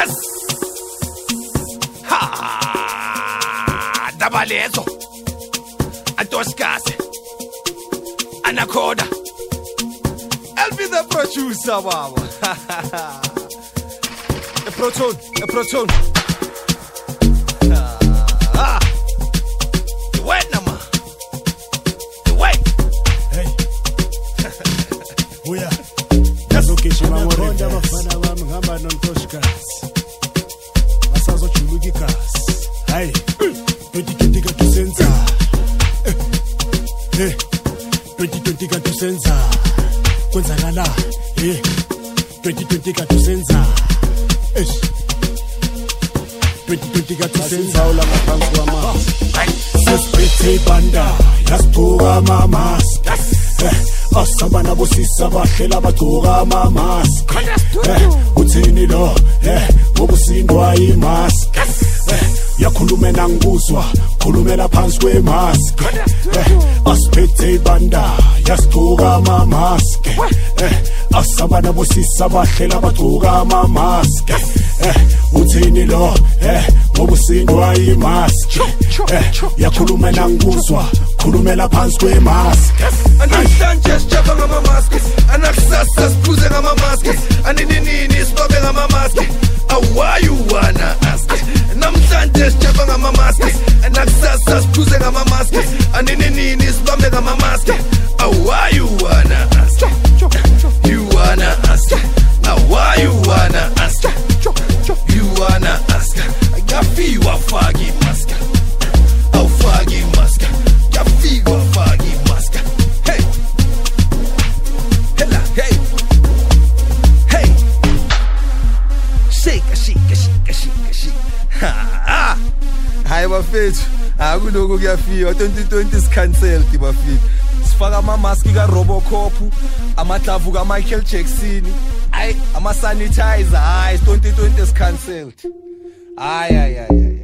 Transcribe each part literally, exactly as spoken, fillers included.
Yes. Ha. Dabalezo. Antoskase. Anaconda. I'll be the producer, wow. A proton, a proton. Ah. The wait, Nama. The wait. Hey. Uya. Location Anaconda bafana bami ngihamba noNtoshikazi. Basazojuluka igazi. Hayi. twenty twenty kanti senza. Eh. twenty twenty kanti senza. Kwenzakala. Eh. twenty twenty kanti senza. Eh. twenty twenty kanti senza ula ngaphansi kwama. Sesiphethe banda. Yasiphuka ama-mask. Asabana bosisa bahlela bagcoka ama-mask. Uthini lo ngobusindwa imask. Yakhuluma nangibuzwa khulumela phansi kwemask. Asiphethe ibanda yasigcoka ama-mask. Asabana bosisa bahlela bagcoka ama-mask. Uthini lo ngobusindwa imask. Yakhuluma nangibuzwa khulumela phansi kwemask. Anamhlanje sijava ngama-mask, anakusasa siphuze ngama-mask, aninini sibabe ngama-mask. Why you wanna ask? Namhlanje sijava ngama-mask, anakusasa siphuze ngama-mask, aninini sibabe ngama-mask. Why you wanna ask? You wanna ask? Now why you wanna ask? You wanna ask? Yafi wafaki mask, awfaki mask, yafi wafaki mask. Hey, hella, hey, hey, shake, shake, shake, shake, shake. Ha! Hayi bafethu, akuloko kuyafika. twenty twenty is cancelled bafethu. Sifaka ama-mask ka-Robocop, amadlavu ka-Michael Jackson, ayi ama-sanitizer. Hayi, twenty twenty is cancelled. Hayi, hayi, hayi, hayi.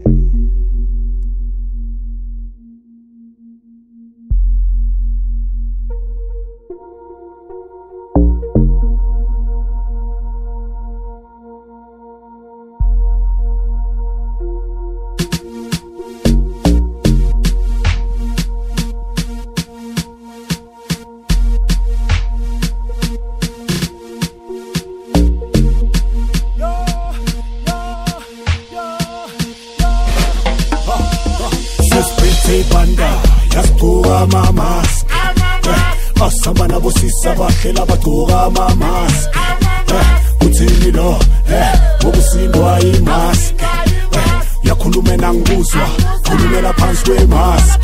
Banda yasigcoka ama-mask. Asabana bosisa bahlela bagcoka ama-mask. Uthini lo ngobusindwa imask. Yakhuluma nangibuzwa khulumela phansi kwemask.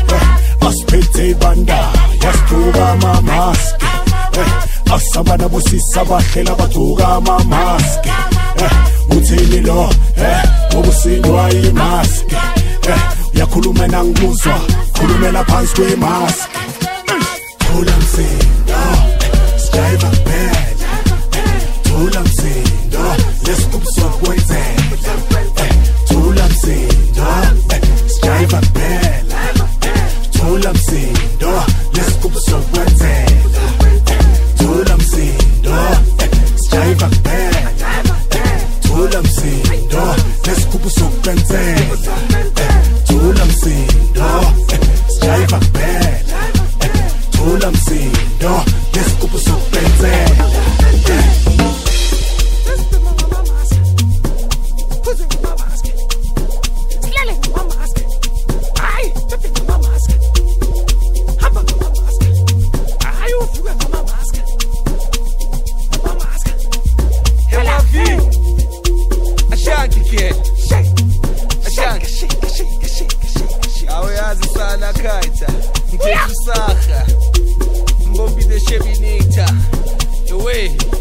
Asiphethe ibanda yasigcoka ama-mask. Asabana bosisa bahlela bagcoka ama-mask. Uthini lo ngobusindwa imask. Yakhuluma nangibuzwa khulumela phansi kwemask. Thula msindo sijayiva kuphela. Thula msindo lesigubhuso kwenzela. Thula msindo sijayiva kuphela. Thula msindo lesigubhuso kwenzela. Thula msindo sijayiva kuphela. Thula msindo lesigubhuso kwenzela. Thula msindo sijayiva kuphela. Thula msindo lesigubhuso kwenzela. Ngombi the Chevinator, away.